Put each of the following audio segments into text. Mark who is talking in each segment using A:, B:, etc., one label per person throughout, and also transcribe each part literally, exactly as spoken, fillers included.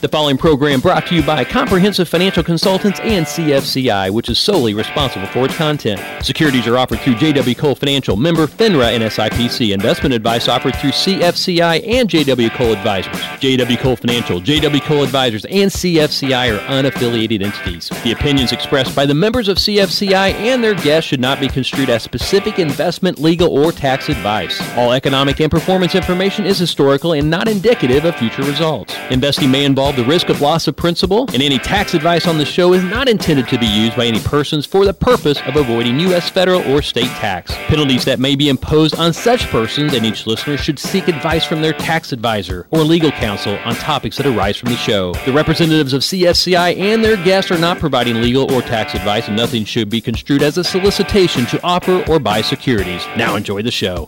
A: The following program brought to you by Comprehensive Financial Consultants and C F C I, which is solely responsible for its content. Securities are offered through J W. Cole Financial, member FINRA and S I P C. Investment advice offered through C F C I and J W. Cole Advisors. J W. Cole Financial, J W. Cole Advisors, and C F C I are unaffiliated entities. The opinions expressed by the members of C F C I and their guests should not be construed as specific investment, legal, or tax advice. All economic and performance information is historical and not indicative of future results. Investing may involve the risk of loss of principal, and any tax advice on the show is not intended to be used by any persons for the purpose of avoiding U S federal or state tax. Penalties that may be imposed on such persons and each listener should seek advice from their tax advisor or legal counsel on topics that arise from the show. The representatives of C F C I and their guests are not providing legal or tax advice, and nothing should be construed as a solicitation to offer or buy securities. Now enjoy the show.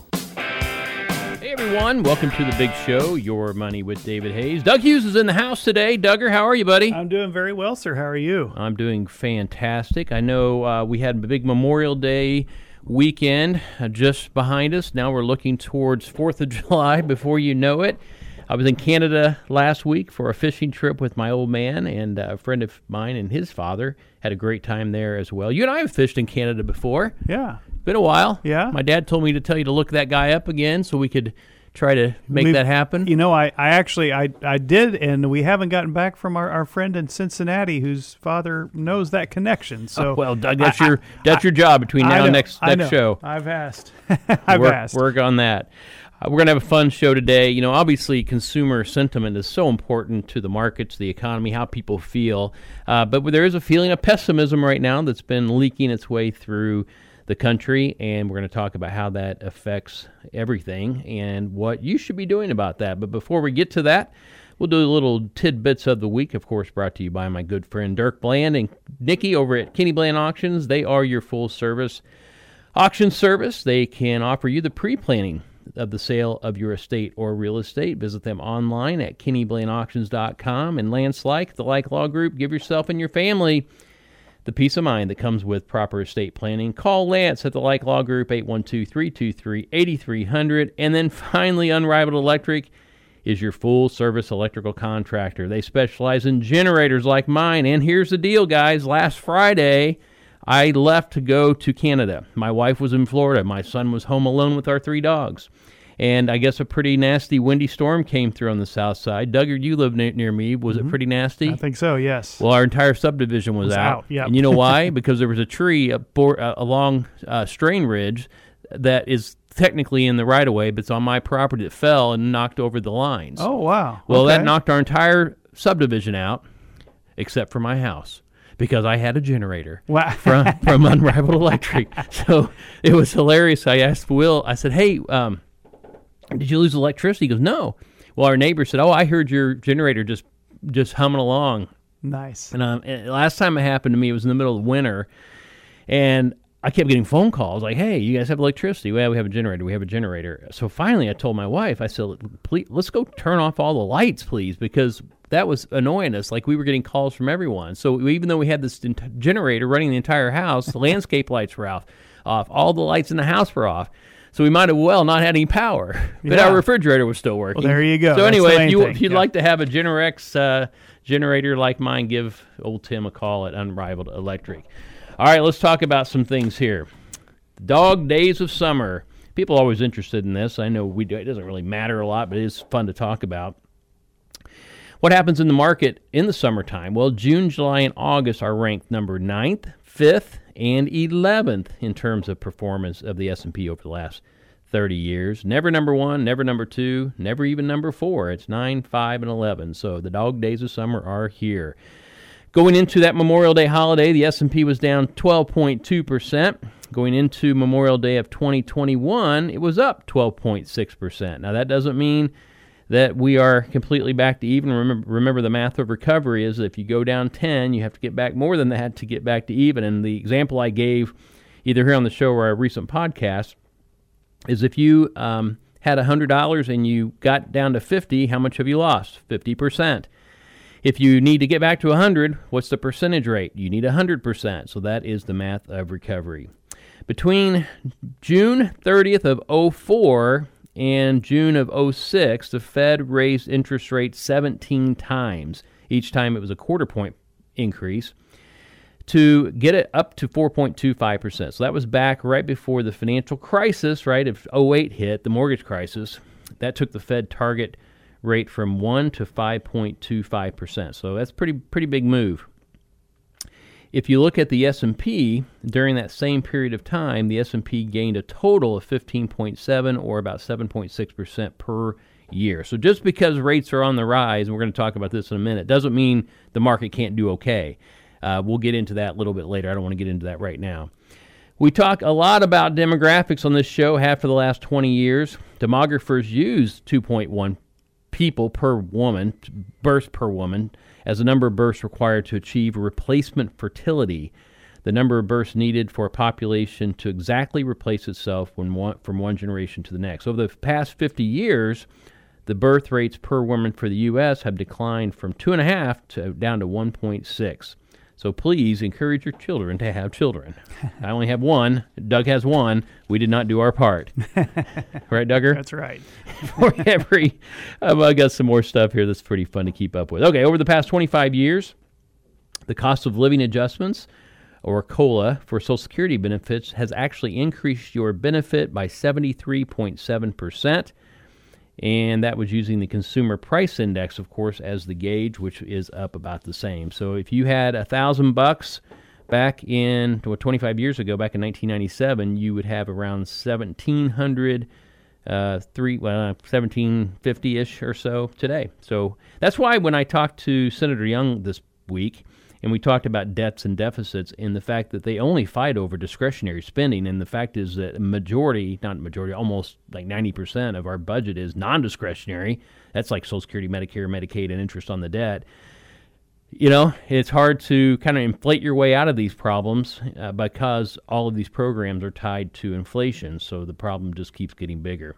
A: Everyone, welcome to the big show, Your Money with David Hayes. Doug Hughes is in the house today. Dougger, how are you, buddy?
B: I'm doing very well, sir. How are you?
A: I'm doing fantastic. I know uh, we had a big Memorial Day weekend uh, just behind us. Now we're looking towards fourth of July before you know it. I was in Canada last week for a fishing trip with my old man, and a friend of mine and his father had a great time there as well. You and I have fished in Canada before.
B: Yeah.
A: Been a while.
B: Yeah.
A: My dad told me to tell you to look that guy up again so we could try to make
B: We've,
A: that happen.
B: You know, I, I actually, I, I did, and we haven't gotten back from our, our friend in Cincinnati whose father knows that connection. So
A: oh, well, Doug, that's
B: I,
A: your that's
B: I,
A: your job between now
B: know,
A: and next,
B: I
A: next
B: know.
A: show.
B: I've asked. I've
A: work,
B: asked.
A: Work on that. Uh, we're going to have a fun show today. You know, obviously, consumer sentiment is so important to the markets, the economy, how people feel. Uh, but there is a feeling of pessimism right now that's been leaking its way through the country, and we're going to talk about how that affects everything and what you should be doing about that. But before we get to that, we'll do a little tidbits of the week, of course, brought to you by my good friend Dirk Bland and Nikki over at Kenny Bland Auctions. They are your full-service auction service. They can offer you the pre-planning of the sale of your estate or real estate. Visit them online at kenny bland auctions dot com. And Lance Like, the Like Law Group, give yourself and your family the peace of mind that comes with proper estate planning. Call Lance at the Like Law Group, eight one two, three two three, eight three zero zero. And then finally, Unrivaled Electric is your full-service electrical contractor. They specialize in generators like mine. And here's the deal, guys. Last Friday, I left to go to Canada. My wife was in Florida. My son was home alone with our three dogs. And I guess a pretty nasty windy storm came through on the south side. Dougard, you live near, near me. Was mm-hmm. it pretty nasty?
B: I think so, yes.
A: Well, our entire subdivision was,
B: was
A: out.
B: out yep.
A: And you know why? Because there was a tree up for, uh, along uh, Strain Ridge that is technically in the right-of-way, but it's on my property that fell and knocked over the lines.
B: Oh, wow.
A: Well,
B: okay.
A: that knocked our entire subdivision out, except for my house, because I had a generator
B: wow.
A: from, from Unrivaled Electric. So it was hilarious. I asked Will, I said, hey, um, did you lose electricity? He goes, no. Well, our neighbor said, oh, I heard your generator just just humming along.
B: Nice.
A: And, um, and last time it happened to me, it was in the middle of winter, and I kept getting phone calls like, hey, you guys have electricity? Well, we have a generator. We have a generator. So finally I told my wife, I said, please, let's go turn off all the lights, please, because that was annoying us. Like, we were getting calls from everyone. So we, even though we had this ent- generator running the entire house, the landscape lights were off, off. All the lights in the house were off. So we might have well not had any power, but
B: yeah.
A: our refrigerator was still working.
B: Well, there you go.
A: So
B: That's
A: anyway, if, you,
B: thing.
A: if you'd
B: yeah.
A: like to have a Generex uh, generator like mine, give old Tim a call at Unrivaled Electric. All right, let's talk about some things here. Dog days of summer. People are always interested in this. I know we do. It doesn't really matter a lot, but it is fun to talk about. What happens in the market in the summertime? Well, June, July, and August are ranked number ninth, fifth, and eleventh in terms of performance of the S and P over the last thirty years. Never number one, never number two, never even number four. It's nine, five, and eleven. So the dog days of summer are here. Going into that Memorial Day holiday, the S and P was down twelve point two percent. Going into Memorial Day of twenty twenty-one, it was up twelve point six percent. Now, that doesn't mean that we are completely back to even. Remember, remember the math of recovery is that if you go down ten, you have to get back more than that to get back to even. And the example I gave either here on the show or a recent podcast is if you um, had one hundred dollars and you got down to fifty, how much have you lost? fifty percent. If you need to get back to one hundred, what's the percentage rate? You need one hundred percent. So that is the math of recovery. Between June thirtieth of oh four and June of oh six, the Fed raised interest rates seventeen times Each time it was a quarter point increase to get it up to four point two five percent. So that was back right before the financial crisis, right? If oh eight hit, the mortgage crisis, that took the Fed target rate from one to five point two five percent. So that's pretty pretty big move. If you look at the S and P, during that same period of time, the S and P gained a total of fifteen point seven or about seven point six percent per year. So just because rates are on the rise, and we're going to talk about this in a minute, doesn't mean the market can't do okay. Uh, we'll get into that a little bit later. I don't want to get into that right now. We talk a lot about demographics on this show, have for the last twenty years. Demographers use two point one people per woman, births per woman, as the number of births required to achieve replacement fertility, the number of births needed for a population to exactly replace itself when one, from one generation to the next. Over the past fifty years, the birth rates per woman for the U S have declined from two and a half to down to one point six. So please encourage your children to have children. I only have one. Doug has one. We did not do our part. Right, Duggar?
B: That's right.
A: For every, um, I got some more stuff here that's pretty fun to keep up with. Okay, over the past twenty-five years, the cost of living adjustments, or COLA, for Social Security benefits has actually increased your benefit by seventy-three point seven percent. And that was using the Consumer Price Index, of course, as the gauge, which is up about the same. So if you had a thousand bucks back in well, twenty-five years ago, back in nineteen ninety-seven, you would have around seventeen hundred, uh, three, well, seventeen fifty ish or so today. So that's why when I talked to Senator Young this week, and we talked about debts and deficits and the fact that they only fight over discretionary spending. And the fact is that majority, not majority, almost like ninety percent of our budget is non-discretionary. That's like Social Security, Medicare, Medicaid, and interest on the debt. You know, it's hard to kind of inflate your way out of these problems uh, because all of these programs are tied to inflation. So the problem just keeps getting bigger.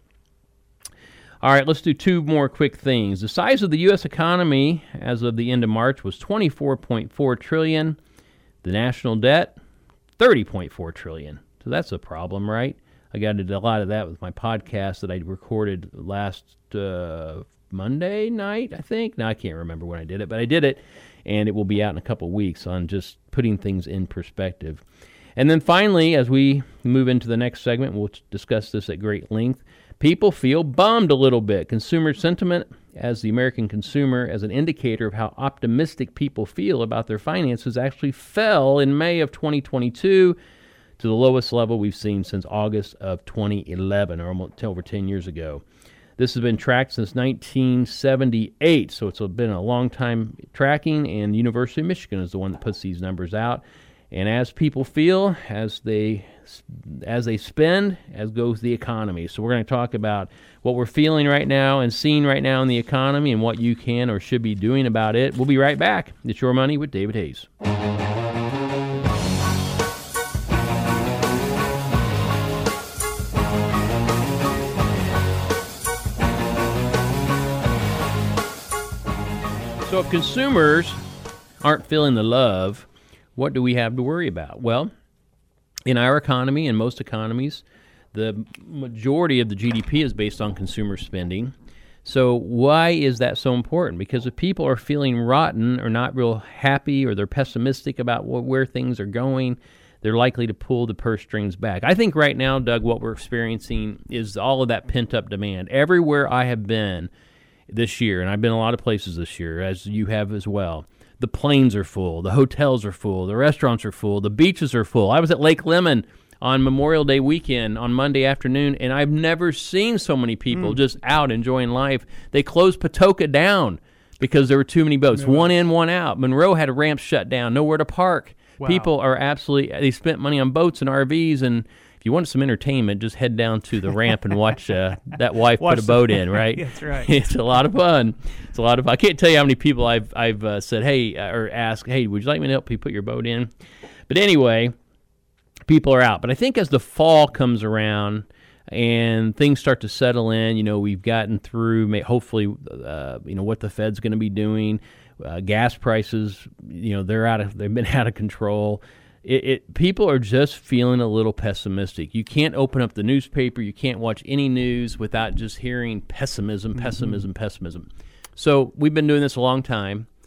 A: All right, let's do two more quick things. The size of the U S economy as of the end of March was twenty-four point four trillion dollars. The national debt, thirty point four trillion dollars. So that's a problem, right? I got into a lot of that with my podcast that I recorded last uh, Monday night, I think. Now, I can't remember when I did it, but I did it, and it will be out in a couple weeks on just putting things in perspective. And then finally, as we move into the next segment, we'll discuss this at great length. People feel bummed a little bit. Consumer sentiment as the American consumer, as an indicator of how optimistic people feel about their finances, actually fell in May of twenty twenty-two to the lowest level we've seen since August of twenty eleven, or almost over ten years ago. This has been tracked since nineteen seventy-eight, so it's been a long time tracking, and the University of Michigan is the one that puts these numbers out. And as people feel, as they as they spend, as goes the economy. So we're going to talk about what we're feeling right now and seeing right now in the economy and what you can or should be doing about it. We'll be right back. It's Your Money with David Hayes. So if consumers aren't feeling the love, what do we have to worry about? Well, in our economy and most economies, the majority of the G D P is based on consumer spending. So why is that so important? Because if people are feeling rotten or not real happy or they're pessimistic about what, where things are going, they're likely to pull the purse strings back. I think right now, Doug, what we're experiencing is all of that pent-up demand. Everywhere I have been this year, and I've been a lot of places this year, as you have as well, the planes are full, the hotels are full, the restaurants are full, the beaches are full. I was at Lake Lemon on Memorial Day weekend on Monday afternoon, and I've never seen so many people mm. just out enjoying life. They closed Patoka down because there were too many boats, one in, one out. Monroe had a ramp shut down, nowhere to park. Wow. People are absolutely, they spent money on boats and R Vs, and if you want some entertainment, just head down to the ramp and watch uh, that wife watch put a boat in, right?
B: That's right.
A: It's a lot of fun. It's a lot of fun. I can't tell you how many people I've I've uh, said, hey, uh, or asked, hey, would you like me to help you put your boat in? But anyway, people are out. But I think as the fall comes around and things start to settle in, you know, we've gotten through, may, hopefully, uh, you know, what the Fed's going to be doing. Uh, gas prices, you know, they're out of, they've been out of control. It, it people are just feeling a little pessimistic. You can't open up the newspaper, you can't watch any news without just hearing pessimism, pessimism, mm-hmm. pessimism. So we've been doing this a long time.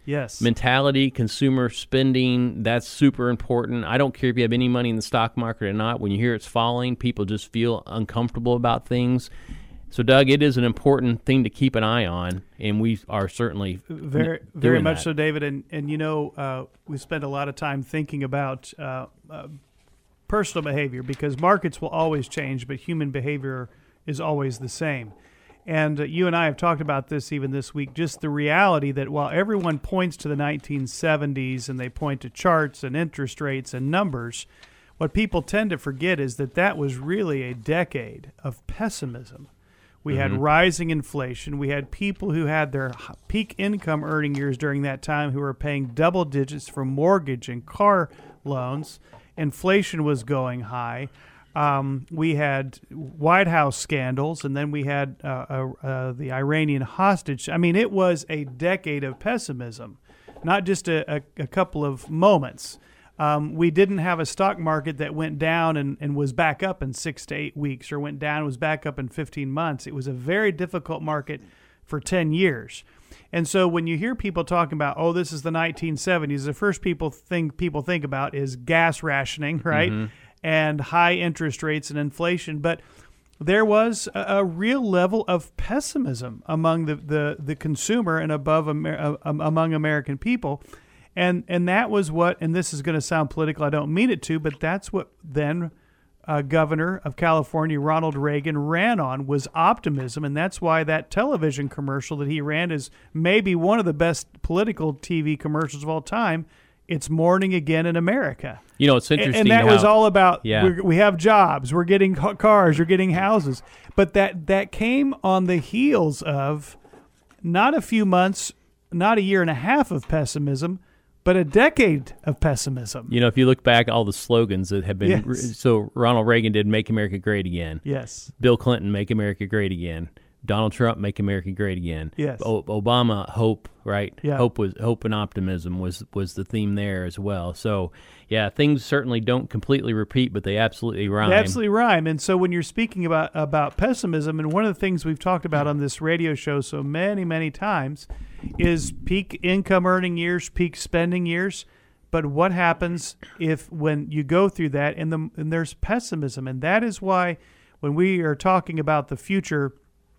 B: Yes.
A: Mentality, consumer spending, that's super important. I don't care if you have any money in the stock market or not. When you hear it's falling, people just feel uncomfortable about things. So, Doug, it is an important thing to keep an eye on, and we are certainly
B: very, very much
A: that.
B: so, David. And and you know, uh, we spend a lot of time thinking about uh, uh, personal behavior, because markets will always change, but human behavior is always the same. And uh, you and I have talked about this even this week. Just the reality that while everyone points to the nineteen seventies and they point to charts and interest rates and numbers, what people tend to forget is that that was really a decade of pessimism. We
A: Mm-hmm.
B: had rising inflation. We had people who had their h- peak income earning years during that time who were paying double digits for mortgage and car loans. Inflation was going high. Um, we had White House scandals, and then we had uh, uh, uh, the Iranian hostage. I mean, it was a decade of pessimism, not just a, a, a couple of moments. Um, we didn't have a stock market that went down and, and was back up in six to eight weeks, or went down and was back up in fifteen months. It was a very difficult market for ten years. And so when you hear people talking about, oh, this is the nineteen seventies, the first people think people think about is gas rationing, right? Mm-hmm. And high interest rates and inflation. But there was a, a real level of pessimism among the, the, the consumer and above Amer- uh, among American people. And and that was what, and this is going to sound political, I don't mean it to, but that's what then uh, Governor of California, Ronald Reagan, ran on, was optimism. And that's why that television commercial that he ran is maybe one of the best political T V commercials of all time. It's morning again in America.
A: You know, it's interesting.
B: And that
A: how,
B: was all about,
A: yeah.
B: we're, we have jobs, we're getting cars, we're getting houses. But that, that came on the heels of not a few months, not a year and a half of pessimism, but a decade of pessimism.
A: You know, if you look back at all the slogans that have been,
B: Yes.
A: so Ronald Reagan did Make America Great Again.
B: Yes.
A: Bill Clinton, Make America Great Again. Donald Trump, Make America Great Again.
B: Yes.
A: O- Obama, Hope, right?
B: Yeah.
A: Hope was hope and optimism was was the theme there as well. So, yeah, things certainly don't completely repeat, but they absolutely rhyme.
B: They absolutely rhyme. And so when you're speaking about, about pessimism, and one of the things we've talked about on this radio show so many, many times is peak income earning years, peak spending years. But what happens if when you go through that and, the, and there's pessimism? And that is why when we are talking about the future,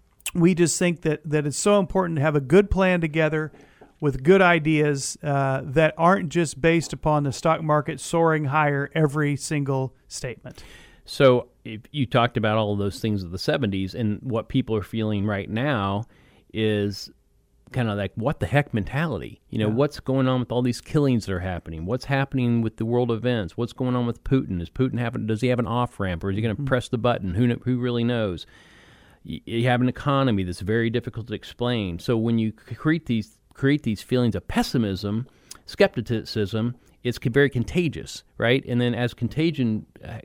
B: we just think that, that it's so important to have a good plan together with good ideas uh, that aren't just based upon the stock market soaring higher every single statement.
A: So if you talked about all of those things of the seventies, and what people are feeling right now is kind of like, what the heck mentality? You know,
B: Yeah.
A: what's going on with all these killings that are happening? What's happening with the world events? What's going on with Putin? Is Putin having, does he have an off-ramp, or is he going to mm-hmm. press the button? Who who really knows? You have an economy that's very difficult to explain. So when you create these create these feelings of pessimism, skepticism, it's very contagious, right? And then as contagion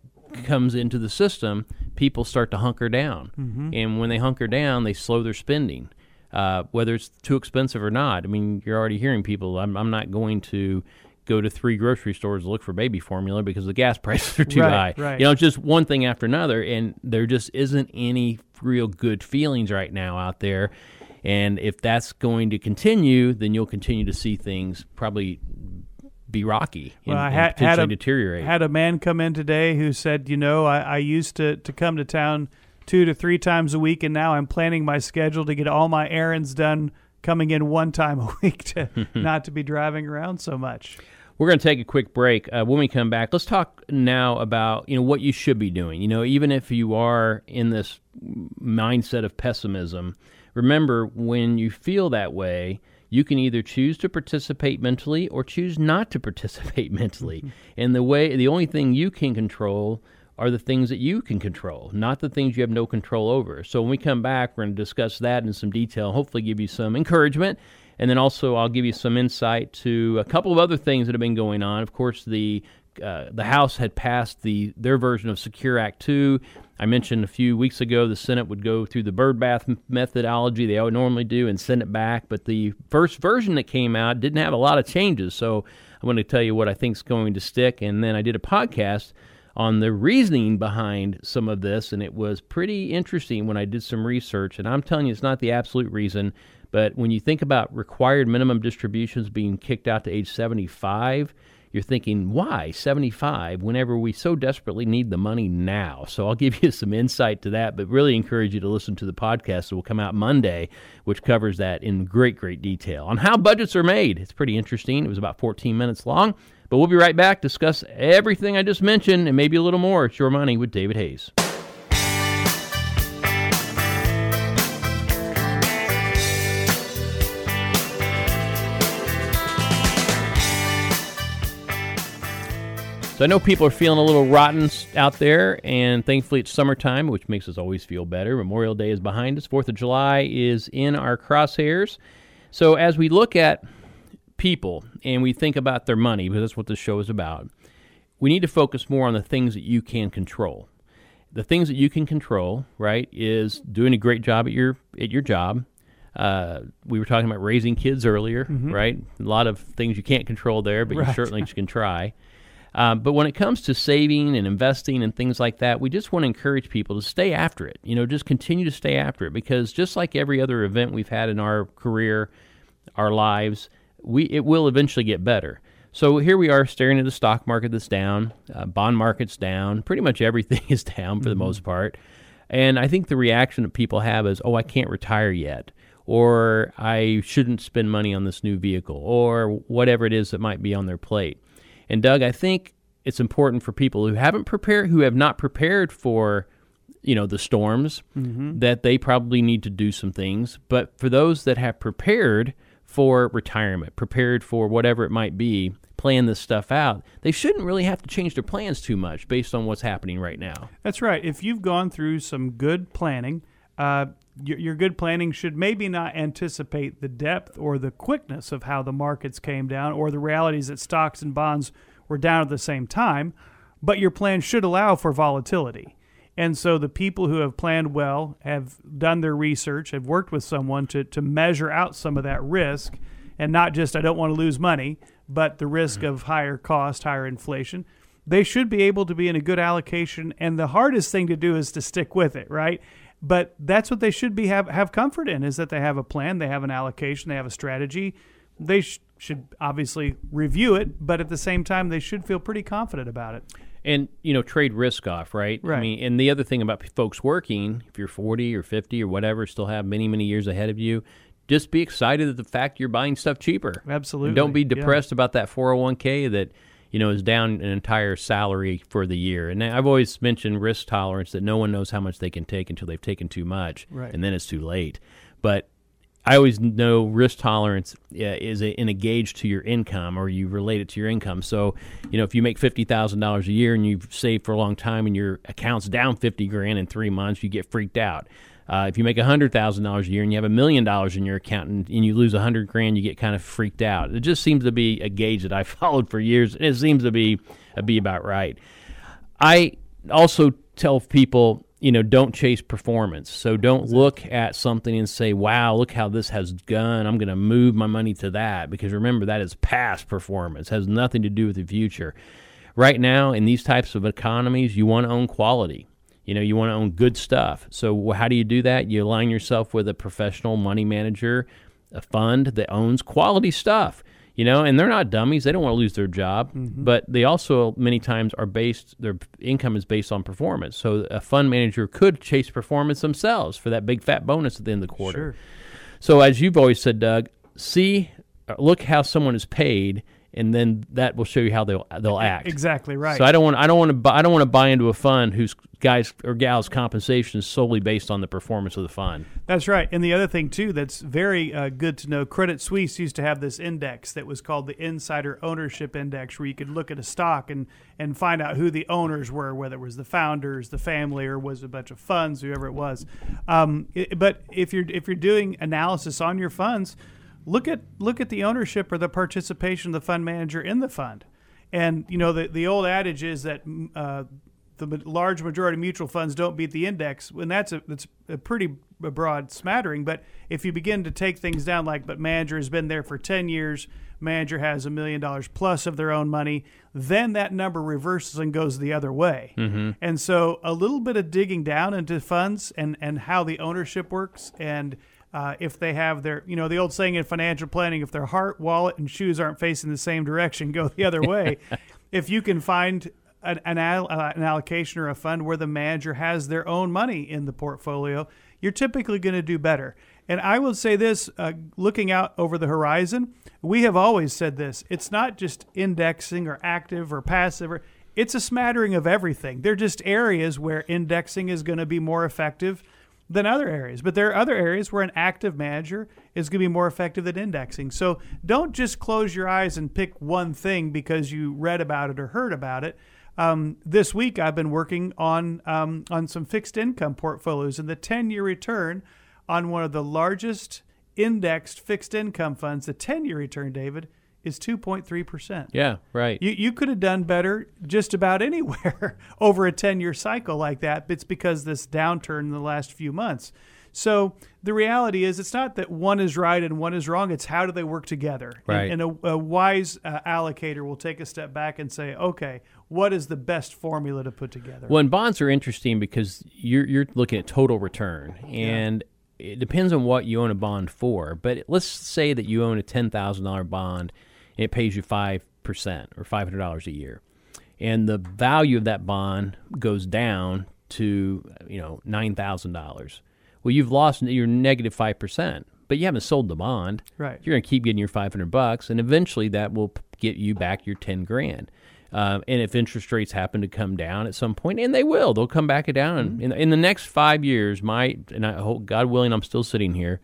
A: comes into the system, people start to hunker down. Mm-hmm. And when they hunker down, they slow their spending, uh, whether it's too expensive or not. I mean, you're already hearing people, I'm, I'm not going to go to three grocery stores to look for baby formula because the gas prices are too
B: right,
A: high.
B: Right.
A: You know, it's just one thing after another, and there just isn't any real good feelings right now out there. And if that's going to continue, then you'll continue to see things probably be rocky and,
B: well, I
A: and
B: had,
A: potentially
B: had a,
A: deteriorate.
B: had a man come in today who said, you know, I, I used to, to come to town two to three times a week, and now I'm planning my schedule to get all my errands done coming in one time a week to not to be driving around so much.
A: We're going to take a quick break. Uh, when we come back, let's talk now about, you know, what you should be doing. You know, even if you are in this mindset of pessimism, remember, when you feel that way, you can either choose to participate mentally or choose not to participate mentally. And the way, the only thing you can control are the things that you can control, not the things you have no control over. So when we come back, we're going to discuss that in some detail, hopefully give you some encouragement. And then also I'll give you some insight to a couple of other things that have been going on. Of course, the uh, the House had passed the their version of Secure Act two. I mentioned a few weeks ago the Senate would go through the birdbath methodology they normally do and send it back. But the first version that came out didn't have a lot of changes. So I want to tell you what I think is going to stick. And then I did a podcast on the reasoning behind some of this, and it was pretty interesting when I did some research. And I'm telling you, it's not the absolute reason, but when you think about required minimum distributions being kicked out to age seventy-five, you're thinking, why seventy-five whenever we so desperately need the money now? So I'll give you some insight to that, but really encourage you to listen to the podcast that will come out Monday, which covers that in great, great detail on how budgets are made. It's pretty interesting. It was about fourteen minutes long, but we'll be right back, discuss everything I just mentioned and maybe a little more. It's Your Money with David Hayes. So I know people are feeling a little rotten out there, and thankfully it's summertime, which makes us always feel better. Memorial Day is behind us. Fourth of July is in our crosshairs. So as we look at people and we think about their money, because that's what this show is about, we need to focus more on the things that you can control. The things that you can control, right, is doing a great job at your at your job. Uh, we were talking about raising kids earlier, mm-hmm. right? A lot of things you can't control there, but right. you certainly can try. Um, but when it comes to saving and investing and things like that, we just want to encourage people to stay after it. You know, just continue to stay after it, because just like every other event we've had in our career, our lives, we it will eventually get better. So here we are staring at the stock market that's down, uh, bond market's down, pretty much everything is down for mm-hmm. the most part. And I think the reaction that people have is, oh, I can't retire yet, or I shouldn't spend money on this new vehicle, or whatever it is that might be on their plate. And Doug, I think it's important for people who haven't prepared, who have not prepared for, you know, the storms, mm-hmm. that they probably need to do some things. But for those that have prepared for retirement, prepared for whatever it might be, plan this stuff out, they shouldn't really have to change their plans too much based on what's happening right now.
B: That's right. If you've gone through some good planning, uh, your, your good planning should maybe not anticipate the depth or the quickness of how the markets came down, or the realities that stocks and bonds were down at the same time, but your plan should allow for volatility. And so the people who have planned well, have done their research, have worked with someone to, to measure out some of that risk, and not just, I don't want to lose money, but the risk mm-hmm. of higher cost, higher inflation, they should be able to be in a good allocation. And the hardest thing to do is to stick with it, right? But that's what they should be have, have comfort in, is that they have a plan, they have an allocation, they have a strategy. They sh- should obviously review it, but at the same time, they should feel pretty confident about it.
A: And, you know, trade risk off, right?
B: Right.
A: I mean, and the other thing about folks working, if you're forty or fifty or whatever, still have many, many years ahead of you, just be excited at the fact you're buying stuff cheaper.
B: Absolutely.
A: And don't be depressed yeah. about that four oh one k that, you know, is down an entire salary for the year. And I've always mentioned risk tolerance, that no one knows how much they can take until they've taken too much,
B: right.
A: and then it's too late. But I always know risk tolerance uh, is a, in a gauge to your income, or you relate it to your income. So, you know, if you make fifty thousand dollars a year and you've saved for a long time and your account's down fifty grand in three months, you get freaked out. Uh, if you make one hundred thousand dollars a year and you have a million dollars in your account and, and you lose one hundred grand, you get kind of freaked out. It just seems to be a gauge that I've followed for years, and it seems to be, uh, be about right. I also tell people, you know, don't chase performance. So don't look at something and say, wow, look how this has gone, I'm going to move my money to that. Because remember, that is past performance. It has nothing to do with the future. Right now, in these types of economies, you want to own quality. You know, you want to own good stuff. So how do you do that? You align yourself with a professional money manager, a fund that owns quality stuff. You know, and they're not dummies. They don't want to lose their job, mm-hmm. but they also many times are based, their income is based on performance. So a fund manager could chase performance themselves for that big fat bonus at the end of the quarter.
B: Sure.
A: So as you've always said, Doug, see, look how someone is paid, and then that will show you how they'll they'll act.
B: Exactly right.
A: So I don't want I don't want to buy, I don't want to buy into a fund whose guys or gals compensation is solely based on the performance of the fund.
B: That's right. And the other thing too that's very uh, good to know, Credit Suisse used to have this index that was called the Insider Ownership Index, where you could look at a stock and and find out who the owners were, whether it was the founders, the family, or was a bunch of funds, whoever it was. Um, it, but if you're if you're doing analysis on your funds, Look at look at the ownership or the participation of the fund manager in the fund. And, you know, the, the old adage is that uh, the ma- large majority of mutual funds don't beat the index, and that's a that's a pretty broad smattering. But if you begin to take things down, like, but manager has been there for ten years, manager has a million dollars plus of their own money, then that number reverses and goes the other way.
A: Mm-hmm.
B: And so a little bit of digging down into funds and, and how the ownership works, and uh, if they have their, you know, the old saying in financial planning, if their heart, wallet, and shoes aren't facing the same direction, go the other way. If you can find an, an, al- uh, an allocation or a fund where the manager has their own money in the portfolio, you're typically going to do better. And I will say this, uh, looking out over the horizon, we have always said this. It's not just indexing or active or passive. Or, it's a smattering of everything. They're just areas where indexing is going to be more effective than other areas. But there are other areas where an active manager is going to be more effective than indexing. So don't just close your eyes and pick one thing because you read about it or heard about it. Um, this week, I've been working on um, on some fixed income portfolios, and the ten-year return on one of the largest indexed fixed income funds, the ten-year return, David, is two point three percent.
A: Yeah, right.
B: You you could have done better just about anywhere over a ten-year cycle like that. It's because this downturn in the last few months. So the reality is, it's not that one is right and one is wrong. It's how do they work together?
A: Right.
B: And, and a, a wise uh, allocator will take a step back and say, okay, what is the best formula to put together?
A: Well, and bonds are interesting because you're you're looking at total return, and yeah. it depends on what you own a bond for. But let's say that you own a ten thousand dollars bond, and it pays you five percent or five hundred dollars a year, and the value of that bond goes down to, you know, nine thousand dollars. Well, you've lost your negative five percent, but you haven't sold the bond.
B: Right.
A: You're going to keep getting your five hundred bucks, and eventually that will get you back your ten grand. Um, and if interest rates happen to come down at some point, and they will, they'll come back down. Mm-hmm. In, in the next five years, my and I hope, God willing, I'm still sitting here,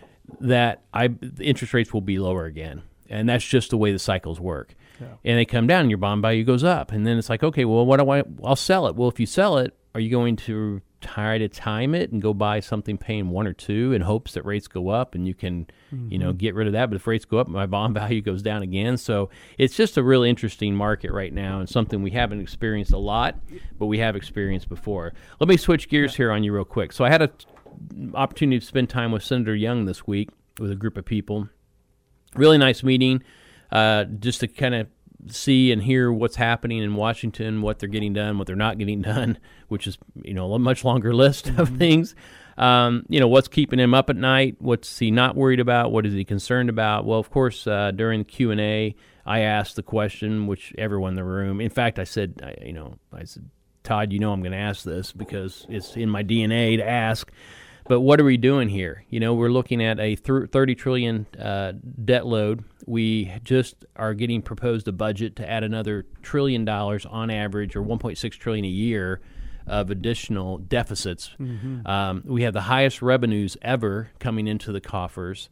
A: that I the interest rates will be lower again, and that's just the way the cycles work. Yeah. And they come down, and your bond value goes up, and then it's like, okay, well, what do I? I'll sell it. Well, if you sell it, are you going to try to time it and go buy something paying one or two in hopes that rates go up and you can, mm-hmm. you know, get rid of that? But if rates go up, my bond value goes down again. So it's just a really interesting market right now, and something we haven't experienced a lot, but we have experienced before. Let me switch gears yeah. here on you real quick. So I had an opportunity to spend time with Senator Young this week with a group of people. Really nice meeting, uh, just to kind of see and hear what's happening in Washington, what they're getting done, what they're not getting done, which is, you know, a much longer list of mm-hmm. things. Um, you know, what's keeping him up at night? What's he not worried about? What is he concerned about? Well, of course, uh, during the Q and A, I asked the question, which everyone in the room, in fact, I said, I, you know, I said, Todd, you know I'm going to ask this because it's in my D N A to ask. But what are we doing here? You know, we're looking at a thirty trillion dollars uh, debt load. We just are getting proposed a budget to add another trillion dollars on average, or one point six trillion dollars a year of additional deficits. Mm-hmm. Um, we have the highest revenues ever coming into the coffers,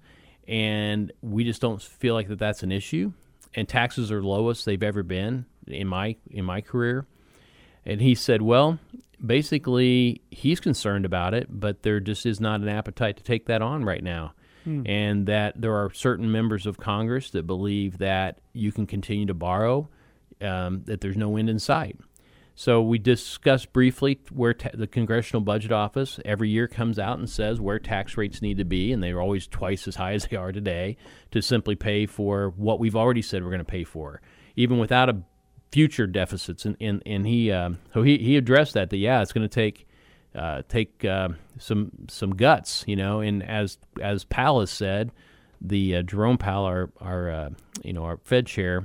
A: and we just don't feel like that that's an issue. And taxes are lowest they've ever been in my in my career. And he said, well, basically, he's concerned about it, but there just is not an appetite to take that on right now. Hmm. And that there are certain members of Congress that believe that you can continue to borrow, um, that there's no end in sight. So we discussed briefly where ta- the Congressional Budget Office every year comes out and says where tax rates need to be, and they're always twice as high as they are today, to simply pay for what we've already said we're going to pay for, even without a future deficits. And and, and he um, so he, he addressed that, that, yeah, it's going to take uh, take uh, some some guts, you know. And as as Powell has said, the uh, Jerome Powell, our, our uh, you know, our Fed chair,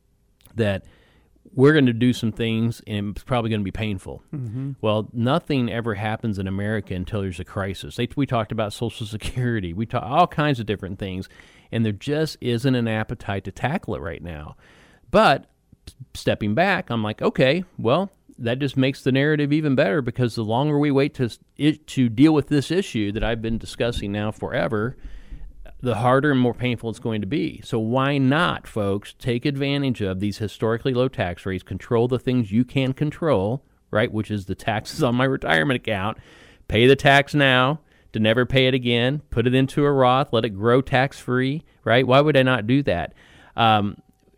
A: that we're going to do some things, and it's probably going to be painful. Mm-hmm. Well, nothing ever happens in America until there's a crisis. They, we talked about Social Security. We talked all kinds of different things, and there just isn't an appetite to tackle it right now. But stepping back, I'm like, okay, well, that just makes the narrative even better, because the longer we wait to it, to deal with this issue that I've been discussing now forever, the harder and more painful it's going to be. So why not, folks, take advantage of these historically low tax rates, control the things you can control, right, which is the taxes on my retirement account, pay the tax now to never pay it again, put it into a Roth, let it grow tax-free, right? Why would I not do that? Um,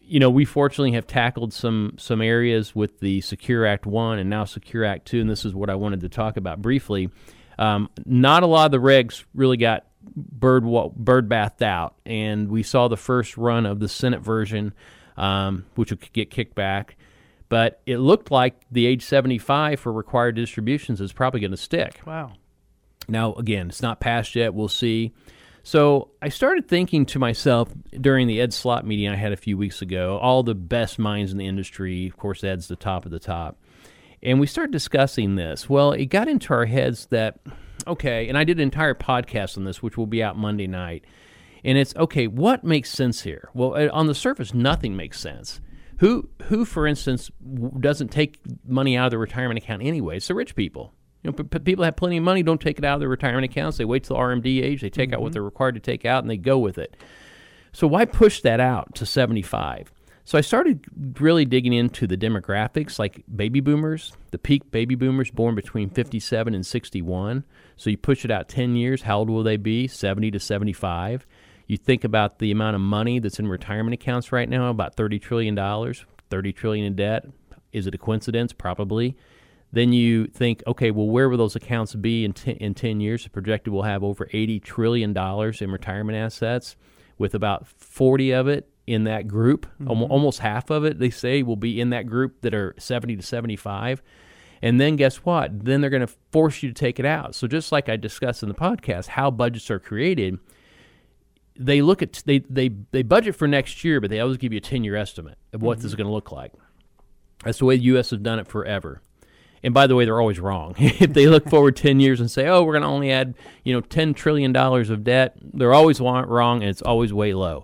A: you know, we fortunately have tackled some some areas with the Secure Act one and now Secure Act two, and this is what I wanted to talk about briefly. Um, not a lot of the regs really got bird bird bathed out, and we saw the first run of the Senate version, um, which would get kicked back. But it looked like the age seventy-five for required distributions is probably going to stick.
B: Wow.
A: Now, again, it's not passed yet. We'll see. So I started thinking to myself during the Ed Slott meeting I had a few weeks ago, all the best minds in the industry, of course, Ed's the top of the top, and we started discussing this. Well, it got into our heads that, okay, and I did an entire podcast on this, which will be out Monday night, and it's, okay, what makes sense here? Well, on the surface, nothing makes sense. Who, who, for instance, doesn't take money out of their retirement account anyway? It's the rich people. You know, p- p- people have plenty of money, don't take it out of their retirement accounts. They wait till R M D age, they take mm-hmm. out what they're required to take out, and they go with it. So why push that out to seventy-five? So I started really digging into the demographics, like baby boomers, the peak baby boomers born between fifty-seven and sixty-one. So you push it out ten years, how old will they be? seventy to seventy-five. You think about the amount of money that's in retirement accounts right now, about thirty trillion dollars, thirty trillion dollars in debt. Is it a coincidence? Probably. Then you think, okay, well, where will those accounts be in, t- in ten years? The projected will have over eighty trillion dollars in retirement assets, with about forty of it in that group. Mm-hmm. Almo- almost half of it, they say, will be in that group that are seventy to seventy-five. And then guess what? Then they're going to force you to take it out. So just like I discussed in the podcast, how budgets are created, they look at they they they budget for next year, but they always give you a ten-year estimate of what mm-hmm. this is going to look like. That's the way the U S has done it forever. And by the way, they're always wrong. If they look forward ten years and say, "Oh, we're going to only add, you know, ten trillion dollars of debt," they're always wrong, and it's always way low.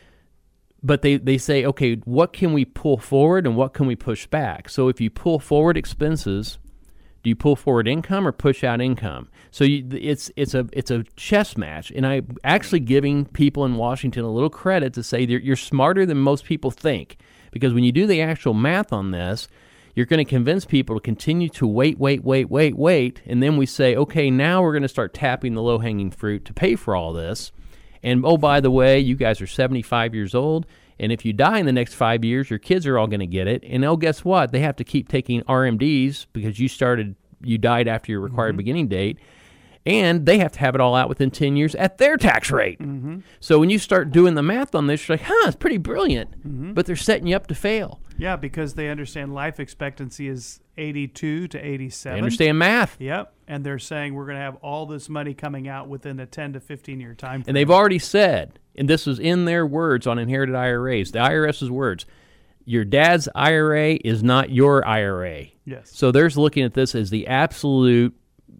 A: But they, they say, okay, what can we pull forward and what can we push back? So if you pull forward expenses, do you pull forward income or push out income? So you, it's it's a it's a chess match, and I'm actually giving people in Washington a little credit to say you're smarter than most people think, because when you do the actual math on this, you're going to convince people to continue to wait, wait, wait, wait, wait, and then we say, okay, now we're going to start tapping the low-hanging fruit to pay for all this. And, oh, by the way, you guys are seventy-five years old, and if you die in the next five years, your kids are all going to get it. And, oh, guess what? They have to keep taking R M Ds because you started, you died after your required mm-hmm. beginning date, and they have to have it all out within ten years at their tax rate. Mm-hmm. So when you start doing the math on this, you're like, huh, it's pretty brilliant, mm-hmm. but they're setting you up to fail.
B: Yeah, because they understand life expectancy is eighty-two to eighty-seven.
A: They understand math.
B: Yep, and they're saying we're going to have all this money coming out within a ten to fifteen-year time frame.
A: And they've already said, and this is in their words on inherited I R As, the I R S's words, your dad's I R A is not your I R A.
B: Yes.
A: So they're looking at this as the absolute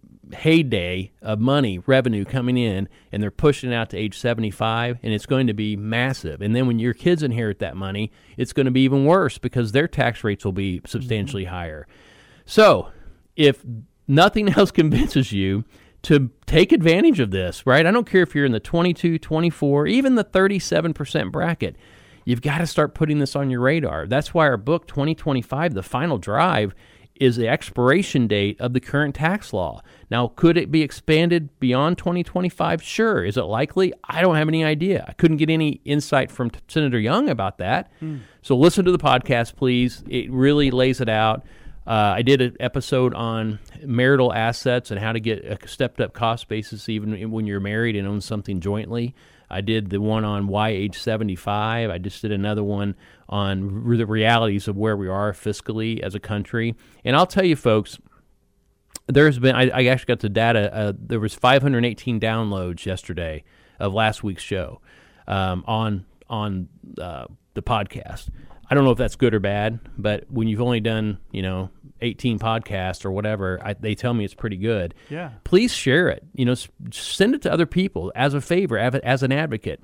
A: heyday of money, revenue coming in, and they're pushing it out to age seventy-five, and it's going to be massive. And then when your kids inherit that money, it's going to be even worse because their tax rates will be substantially mm-hmm. higher. So if nothing else convinces you to take advantage of this, right? I don't care if you're in the twenty-two, twenty-four, even the thirty-seven percent bracket. You've got to start putting this on your radar. That's why our book, twenty twenty-five, The Final Drive, is the expiration date of the current tax law. Now, could it be expanded beyond twenty twenty-five? Sure. Is it likely? I don't have any idea. I couldn't get any insight from t- Senator Young about that. Mm. So listen to the podcast, please. It really lays it out. Uh, I did an episode on marital assets and how to get a stepped-up cost basis even when you're married and own something jointly. I did the one on why age seventy-five. I just did another one on re- the realities of where we are fiscally as a country. And I'll tell you, folks, there's been, I, I actually got the data, uh, there was five hundred eighteen downloads yesterday of last week's show um, on on uh, the podcast. I don't know if that's good or bad, but when you've only done, you know, eighteen podcasts or whatever, I, they tell me it's pretty good.
B: Yeah.
A: Please share it. You know, s- send it to other people as a favor, as, as an advocate.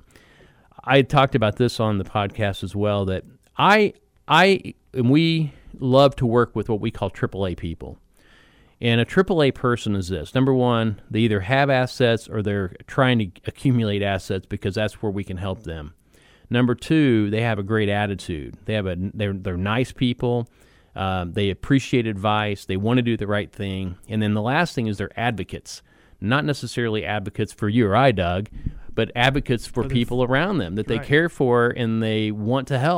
A: I talked about this on the podcast as well, that I, I, and we love to work with what we call triple A people. And a triple A person is this. Number one, they either have assets or they're trying to accumulate assets because that's where we can help them. Number two, they have a great attitude. They have a they're they're nice people. Um, they appreciate advice. They want to do the right thing. And then the last thing is they're advocates. Not necessarily advocates for you or I, Doug, but advocates for, for people f- around them that they right. care for and they want to help.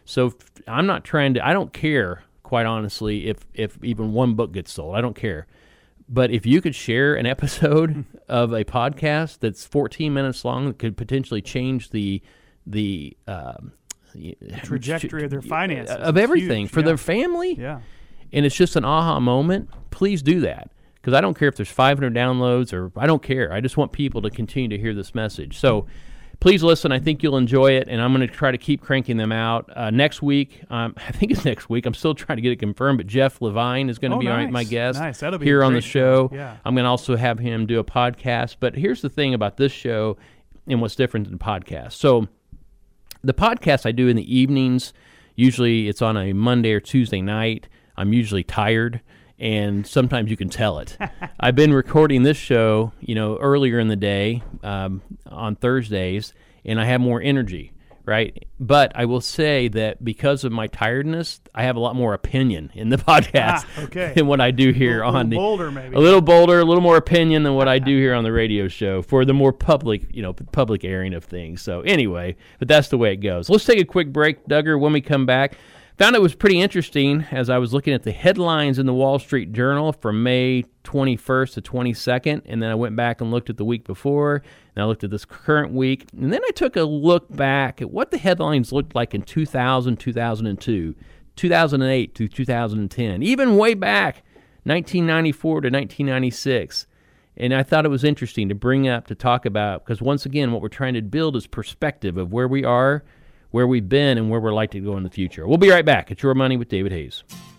A: So if, I'm not trying to, I don't care, quite honestly, if, if even one book gets sold. I don't care. But if you could share an episode of a podcast that's fourteen minutes long that could potentially change the the, um,
B: the trajectory of their finances.
A: Of everything
B: huge,
A: for
B: yeah.
A: their family,
B: Yeah.
A: and it's just an aha moment, please do that. Because I don't care if there's five hundred downloads or I don't care. I just want people to continue to hear this message. So please listen. I think you'll enjoy it, and I'm going to try to keep cranking them out. Uh, next week, um, I think it's next week. I'm still trying to get it confirmed, but Jeff Levine is going to
B: Oh,
A: be
B: nice.
A: my, my guest
B: Nice. That'll be
A: here
B: a
A: on the
B: great
A: show.
B: show. Yeah.
A: I'm going to also have him do a podcast. But here's the thing about this show and what's different than podcasts. So the podcast I do in the evenings, usually it's on a Monday or Tuesday night. I'm usually tired, and sometimes you can tell it. I've been recording this show, you know, earlier in the day um, on Thursdays, and I have more energy, right? But I will say that because of my tiredness, I have a lot more opinion in the podcast
B: Ah, okay.
A: than what I do here
B: A little
A: on the
B: bolder, maybe.
A: a little bolder, a little more opinion than what I do here on the radio show for the more public, you know, public airing of things. So anyway, but that's the way it goes. Let's take a quick break, Duggar. When we come back, found it was pretty interesting as I was looking at the headlines in the Wall Street Journal from May twenty-first to twenty-second, and then I went back and looked at the week before, and I looked at this current week, and then I took a look back at what the headlines looked like in two thousand, two thousand two, two thousand eight to two thousand ten, even way back, nineteen ninety-four to nineteen ninety-six. And I thought it was interesting to bring up, to talk about, because once again, what we're trying to build is perspective of where we are, where we've been, and where we're likely to go in the future. We'll be right back. It's Your Money with David Hayes.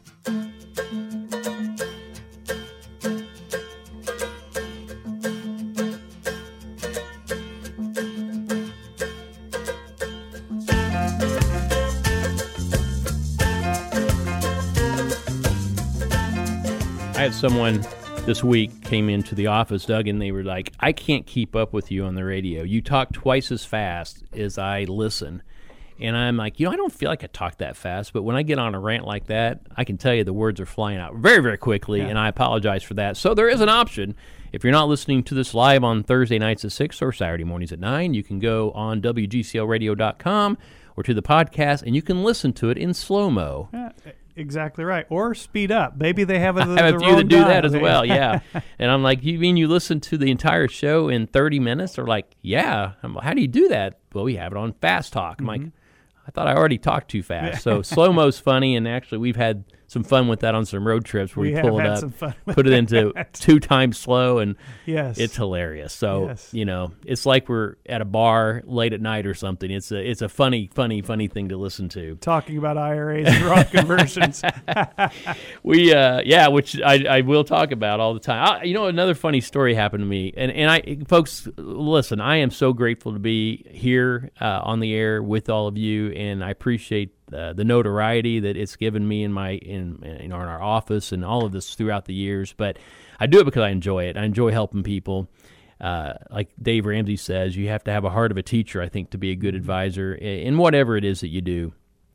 A: I had someone this week came into the office, Doug, and they were like, I can't keep up with you on the radio. You talk twice as fast as I listen. And I'm like, you know, I don't feel like I talk that fast, but when I get on a rant like that, I can tell you the words are flying out very, very quickly, yeah. And I apologize for that. So there is an option. If you're not listening to this live on Thursday nights at six or Saturday mornings at nine, you can go on W G C L radio dot com or to the podcast, and you can listen to it in slow-mo.
B: Yeah, exactly right. Or speed up. Maybe they have a,
A: I have a
B: the
A: few that do
B: dial.
A: that as well, yeah. And I'm like, you mean you listen to the entire show in thirty minutes? They're like, yeah. I'm like, how do you do that? Well, we have it on Fast Talk. I'm mm-hmm. like, I thought I already talked too fast. So slow-mo's funny, and actually we've had some fun with that on some road trips where we,
B: we
A: pull it up, put it into two times slow, and
B: yes.
A: it's hilarious. So,
B: yes.
A: you know, it's like we're at a bar late at night or something. It's a it's a funny, funny, funny thing to listen to.
B: Talking about I R As and Roth conversions.
A: we, uh, yeah, which I, I will talk about all the time. I, you know, another funny story happened to me. And, and I, folks, listen, I am so grateful to be here uh, on the air with all of you, and I appreciate Uh, the notoriety that it's given me in my in you know in our office and all of this throughout the years. But I do it because I enjoy it. I enjoy helping people. Uh, like Dave Ramsey says, you have to have a heart of a teacher, I think, to be a good advisor in whatever it is that you do.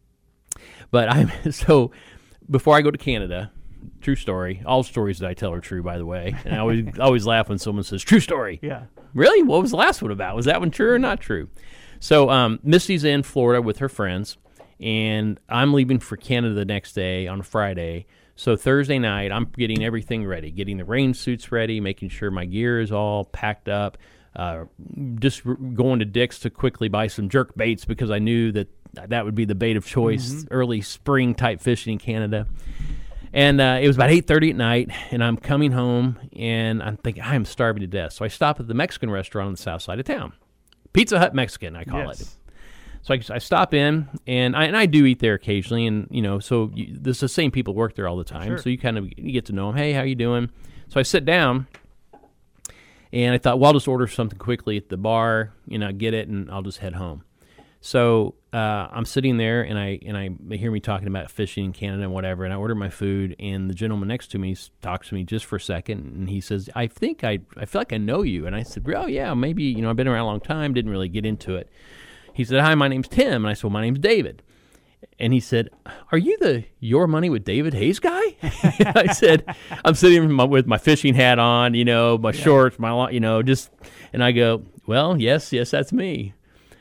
A: But I'm so before I go to Canada, true story. All stories that I tell are true, by the way. And I always always laugh when someone says true story.
B: Yeah.
A: Really? What was the last one about? Was that one true or not true? So um, Misty's in Florida with her friends, and I'm leaving for Canada the next day on a Friday. So Thursday night, I'm getting everything ready, getting the rain suits ready, making sure my gear is all packed up, uh, just r- going to Dick's to quickly buy some jerk baits because I knew that that would be the bait of choice, mm-hmm. early spring type fishing in Canada. And uh, it was about eight thirty at night, and I'm coming home, and I'm thinking, I am starving to death. So I stop at the Mexican restaurant on the south side of town. Pizza Hut Mexican, I call
B: yes.
A: it. So I, I stop in, and I, and I do eat there occasionally, and, you know, so you, this the same people work there all the time,
B: sure.
A: so you kind of you get to know them. Hey, how you doing? So I sit down, and I thought, well, I'll just order something quickly at the bar, you know, get it, and I'll just head home. So uh, I'm sitting there, and I and I they hear me talking about fishing in Canada and whatever, and I order my food, and the gentleman next to me talks to me just for a second, and he says, I think I, I feel like I know you. And I said, oh, yeah, maybe, you know, I've been around a long time, didn't really get into it. He said, hi, my name's Tim. And I said, well, my name's David. And he said, are you the Your Money with David Hayes guy? I said, I'm sitting with my, with my fishing hat on, you know, my yeah. shorts, my, you know, just, and I go, well, yes, yes, that's me.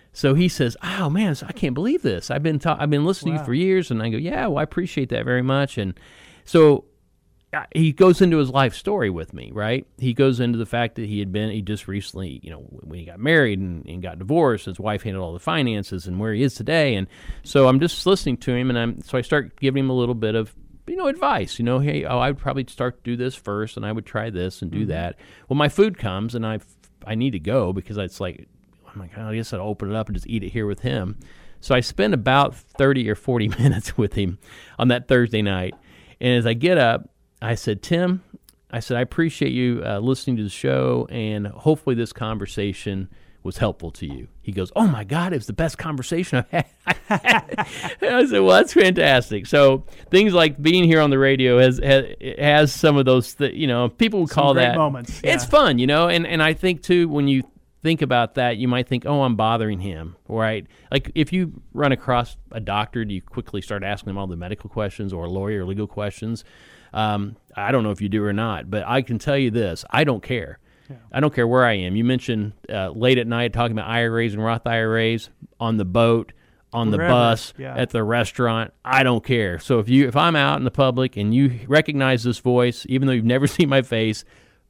A: So he says, "Oh man, I can't believe this. I've been ta- I've been listening
B: Wow.
A: to you for years." And I go, "Yeah, well, I appreciate that very much." And so uh, he goes into his life story with me, right? He goes into the fact that he had been, he just recently, you know, when he got married and, and got divorced, his wife handled all the finances and where he is today. And so I'm just listening to him, and I'm so I start giving him a little bit of, you know, advice. You know, hey, oh, I would probably start to do this first, and I would try this and do
B: Mm-hmm.
A: that. Well, my food comes, and I I need to go because it's like, I'm like, oh, I guess I'll open it up and just eat it here with him. So I spend about thirty or forty minutes with him on that Thursday night. And as I get up, I said, Tim, I said, I appreciate you uh, listening to the show, and hopefully this conversation was helpful to you. He goes, oh, my God, it was the best conversation I've had. And I said, well, that's fantastic. So things like being here on the radio has has, has some of those, th- you know, people would
B: Some
A: call
B: great
A: that.
B: moments,
A: It's
B: yeah.
A: fun, you know, and, and I think, too, when you think about that, you might think, oh, I'm bothering him, right? Like if you run across a doctor, do you quickly start asking them all the medical questions, or a lawyer, legal questions? Um, I don't know if you do or not, but I can tell you this, I don't care.
B: Yeah.
A: I don't care where I am. You mentioned uh, late at night talking about I R As and Roth I R As, on the boat, on
B: Wherever,
A: the bus,
B: yeah.
A: at the restaurant. I don't care. So if you if I'm out in the public and you recognize this voice, even though you've never seen my face,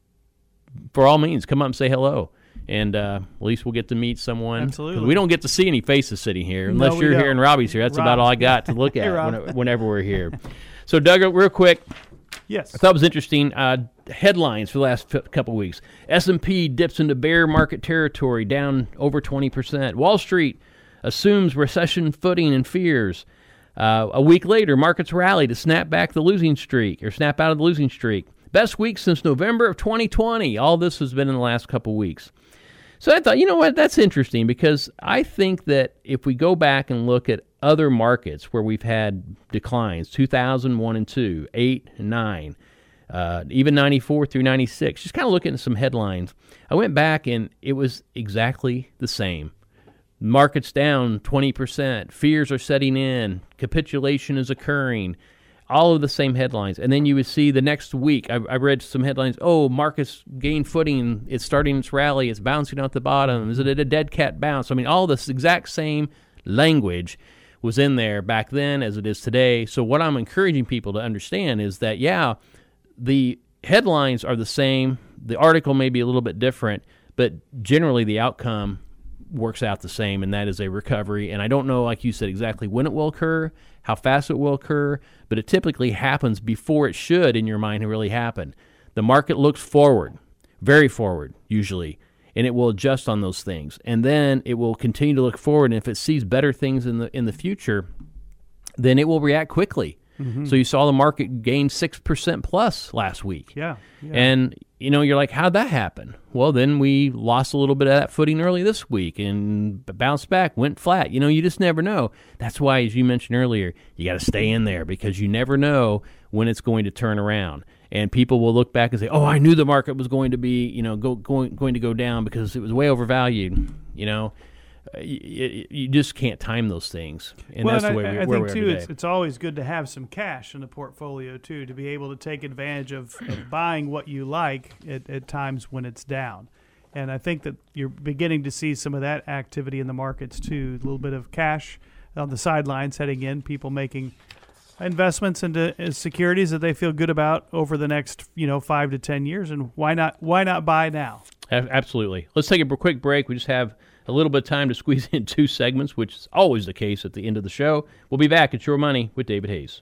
A: for all means, come up and say hello. And uh, at least we'll get to meet someone. 'Cause
B: Absolutely.
A: we don't get to see any faces sitting here unless
B: we
A: you're
B: don't.
A: here and Robbie's here. That's
B: Rob.
A: about all I got to look
B: Hey,
A: at
B: Rob.
A: when, whenever we're here. So, Doug, real quick,
B: Yes.
A: I thought it was interesting. Uh, headlines for the last f- couple weeks. S and P dips into bear market territory, down over twenty percent. Wall Street assumes recession footing and fears. Uh, a week later, markets rally to snap back the losing streak, or snap out of the losing streak. Best week since November of twenty twenty. All this has been in the last couple weeks. So I thought, you know what, that's interesting, because I think that if we go back and look at other markets where we've had declines, two thousand one and two, eight and nine, uh, even ninety-four through ninety-six, just kind of looking at some headlines, I went back and it was exactly the same. Markets down twenty percent, fears are setting in, capitulation is occurring, all of the same headlines. And then you would see the next week, I, I read some headlines, oh, markets gain footing, it's starting its rally, it's bouncing out the bottom, is it a dead cat bounce? I mean, all this exact same language was in there back then as it is today. So what I'm encouraging people to understand is that, yeah, the headlines are the same, the article may be a little bit different, but generally the outcome works out the same, and that is a recovery. And I don't know, like you said, exactly when it will occur, how fast it will occur, but it typically happens before it should, in your mind, really happen. The market looks forward, very forward, usually, and it will adjust on those things. And then it will continue to look forward, and if it sees better things in the in the future, then it will react quickly. Mm-hmm. So you saw the market gain six percent plus last week.
B: Yeah. yeah.
A: And, you know, you're like, how'd that happen? Well, then we lost a little bit of that footing early this week and bounced back, went flat. You know, you just never know. That's why, as you mentioned earlier, you got to stay in there, because you never know when it's going to turn around. And people will look back and say, oh, I knew the market was going to be, you know, go, going, going to go down because it was way overvalued. You know, uh, you, you just can't time those things. And
B: well,
A: that's
B: and
A: the way
B: I,
A: we,
B: I
A: where
B: think
A: we are
B: too,
A: today.
B: it's it's always good to have some cash in the portfolio too, to be able to take advantage of, of buying what you like at, at times when it's down. And I think that you're beginning to see some of that activity in the markets too. A little bit of cash on the sidelines heading in, people making investments into uh, securities that they feel good about over the next, you know, five to ten years. And why not? Why not buy now?
A: A- Absolutely. Let's take a quick break. We just have a little bit of time to squeeze in two segments, which is always the case at the end of the show. We'll be back at Your Money with David Hayes.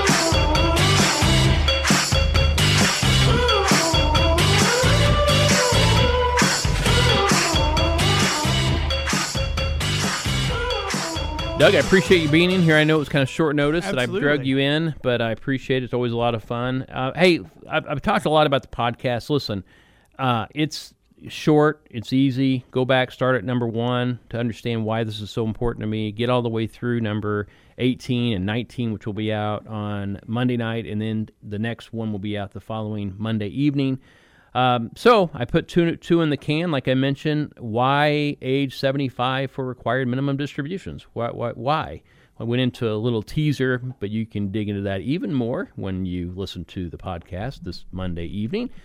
A: Doug, I appreciate you being in here. I know it was kind of short notice that I've
B: Absolutely.
A: drug you in, but I appreciate it. It's always a lot of fun. Uh, hey, I've, I've talked a lot about the podcast. Listen, uh, it's short, it's easy. Go back, start at number one to understand why this is so important to me. Get all the way through number eighteen and nineteen, which will be out on Monday night, and then the next one will be out the following Monday evening. Um, so I put two, two in the can, like I mentioned. Why age seventy-five for required minimum distributions? Why? Why? Why? I went into a little teaser, but you can dig into that even more when you listen to the podcast this Monday evening.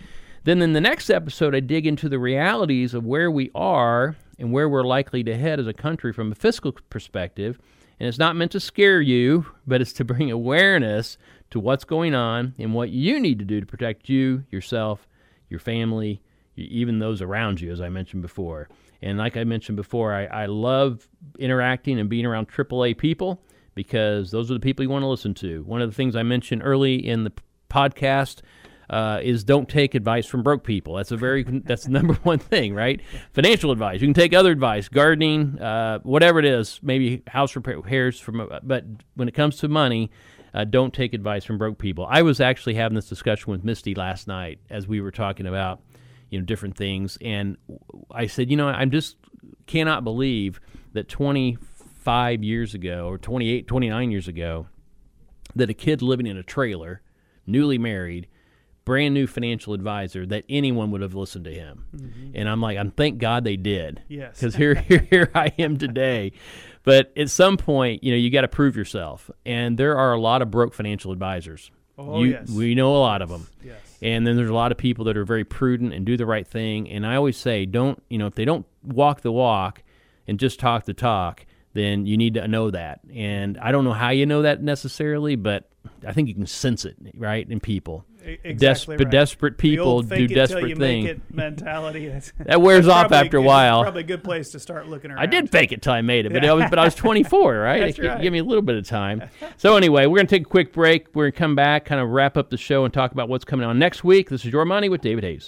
A: Then in the next episode, I dig into the realities of where we are and where we're likely to head as a country from a fiscal perspective. And it's not meant to scare you, but it's to bring awareness to what's going on and what you need to do to protect you, yourself, your family, even those around you, as I mentioned before. And like I mentioned before, I, I love interacting and being around triple A people because those are the people you want to listen to. One of the things I mentioned early in the podcast Uh, is don't take advice from broke people. That's a very that's the number one thing, right? Financial advice. You can take other advice, gardening, uh, whatever it is, maybe house repairs. From, but when it comes to money, uh, don't take advice from broke people. I was actually having this discussion with Misty last night as we were talking about, you know, different things, and I said, you know, I just cannot believe that twenty-five years ago or twenty-eight, twenty-nine years ago, that a kid living in a trailer, newly married, brand new financial advisor, that anyone would have listened to him. Mm-hmm. And I'm like, I'm thank God they did.
B: Yes.
A: Because here, here, here I am today. But at some point, you know, you got to prove yourself. And there are a lot of broke financial advisors.
B: Oh,
A: you,
B: yes.
A: We know a lot of them.
B: Yes.
A: And then there's a lot of people that are very prudent and do the right thing. And I always say, don't, you know, if they don't walk the walk and just talk the talk, then you need to know that. And I don't know how you know that necessarily, but I think you can sense it, right, in people.
B: Exactly
A: Des-
B: right.
A: Desperate people
B: the old
A: do
B: fake it
A: desperate
B: till you
A: things.
B: Make it mentality.
A: That wears off
B: probably
A: after a
B: good,
A: while.
B: Probably a good place to start looking around.
A: I did fake it till I made it, but I was but I was twenty-four, right?
B: That's
A: it
B: right.
A: Give me a little bit of time. So anyway, we're going to take a quick break. We're going to come back, kind of wrap up the show, and talk about what's coming on next week. This is Your Money with David Hayes.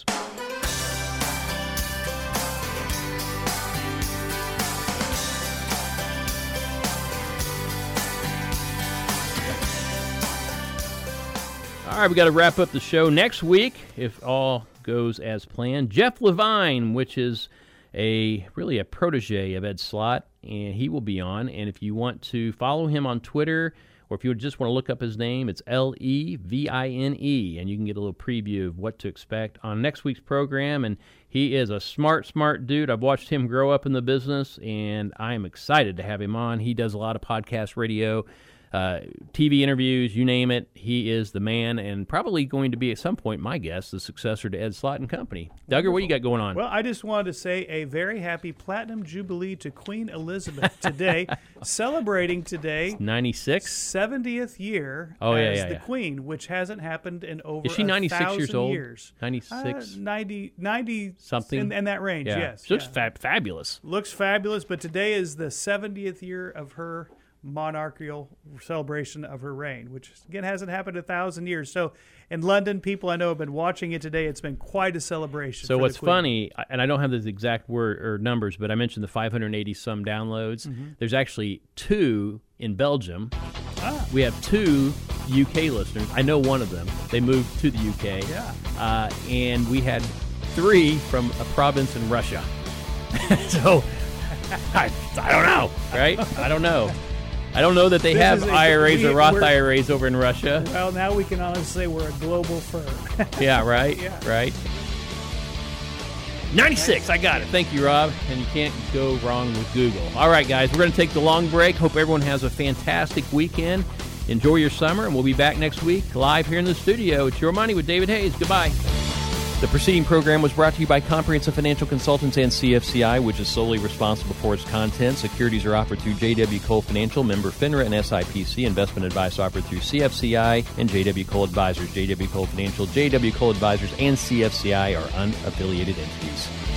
A: All right, we got to wrap up the show next week, if all goes as planned. Jeff Levine, which is a really a protege of Ed Slott, and he will be on. And if you want to follow him on Twitter, or if you just want to look up his name, it's L E V I N E, and you can get a little preview of what to expect on next week's program. And he is a smart, smart dude. I've watched him grow up in the business, and I am excited to have him on. He does a lot of podcast radio, Uh, T V interviews, you name it. He is the man, and probably going to be at some point, my guess, the successor to Ed Slott and Company. Duggar, what do you got going on?
B: Well, I just wanted to say a very happy Platinum Jubilee to Queen Elizabeth today, celebrating today
A: ninety-six?
B: seventieth year
A: oh, yeah,
B: as
A: yeah,
B: the
A: yeah.
B: Queen, which hasn't happened in over
A: Is she
B: a
A: ninety-six
B: thousand
A: years old?
B: years.
A: ninety-six?
B: Uh, ninety, ninety
A: Something?
B: in, in that range,
A: Yeah.
B: yes.
A: Looks
B: yeah.
A: fab- fabulous.
B: Looks fabulous, but today is the seventieth year of her monarchical celebration of her reign, which again hasn't happened in a thousand years. So in London, people I know have been watching it today. It's been quite a celebration.
A: So
B: for
A: what's
B: the Queen.
A: funny, and I don't have the exact word or numbers, but I mentioned the five hundred eighty some downloads. Mm-hmm. There's actually two in Belgium.
B: Ah.
A: We have two U K listeners. I know one of them. They moved to the U K.
B: Yeah.
A: Uh, and we had three from a province in Russia. so I, I don't know, right? I don't know. I don't know that they
B: This
A: have
B: is a-
A: I R As
B: we-
A: or Roth
B: we're-
A: I R As over in Russia.
B: Well, now we can honestly say we're a global firm.
A: Yeah, right?
B: Yeah.
A: Right? ninety-six, I got it. Thank you, Rob. And you can't go wrong with Google. All right, guys, we're going to take the long break. Hope everyone has a fantastic weekend. Enjoy your summer, and we'll be back next week live here in the studio. It's Your Money with David Hayes. Goodbye. The preceding program was brought to you by Comprehensive Financial Consultants and C F C I, which is solely responsible for its content. Securities are offered through J W. Cole Financial, member FINRA and S I P C. Investment advice offered through C F C I and J W. Cole Advisors. J W. Cole Financial, J W. Cole Advisors, and C F C I are unaffiliated entities.